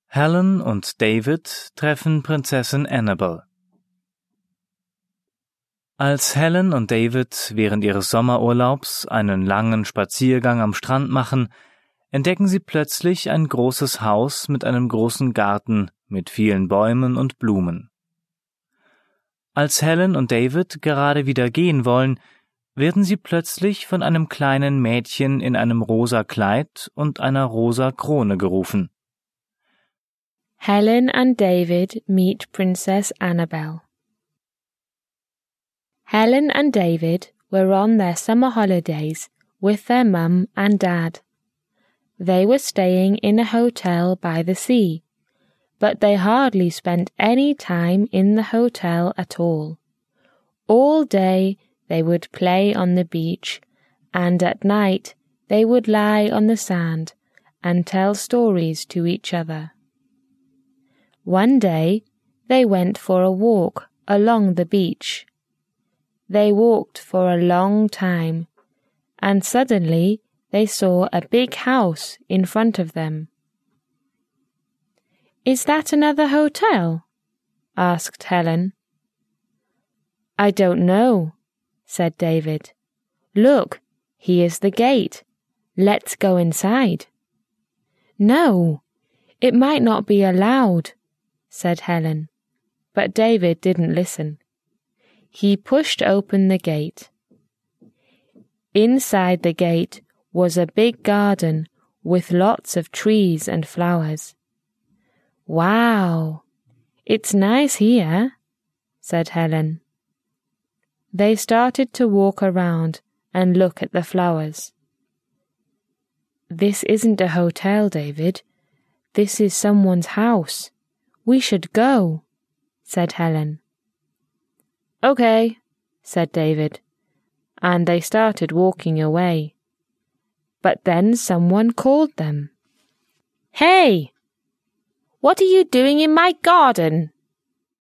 Helen und David treffen Prinzessin Annabel. Als Helen und David während ihres Sommerurlaubs einen langen Spaziergang am Strand machen, entdecken sie plötzlich ein großes Haus mit einem großen Garten mit vielen Bäumen und Blumen. Als Helen und David gerade wieder gehen wollen, werden sie plötzlich von einem kleinen Mädchen in einem rosa Kleid und einer rosa Krone gerufen. Helen and David meet Princess Annabel. Helen and David were on their summer holidays with their mum and dad. They were staying in a hotel by the sea, but they hardly spent any time in the hotel at all. All day they would play on the beach, and at night they would lie on the sand and tell stories to each other. One day they went for a walk along the beach. They walked for a long time, and suddenly they saw a big house in front of them. "Is that another hotel?" asked Helen. "I don't know," said David. "Look, here's the gate. Let's go inside." "No, it might not be allowed," said Helen, but David didn't listen. He pushed open the gate. Inside the gate was a big garden with lots of trees and flowers. "Wow, it's nice here," said Helen. They started to walk around and look at the flowers. "This isn't a hotel, David. This is someone's house. We should go," said Helen. "Okay," said David, and they started walking away. But then someone called them. "Hey! What are you doing in my garden?"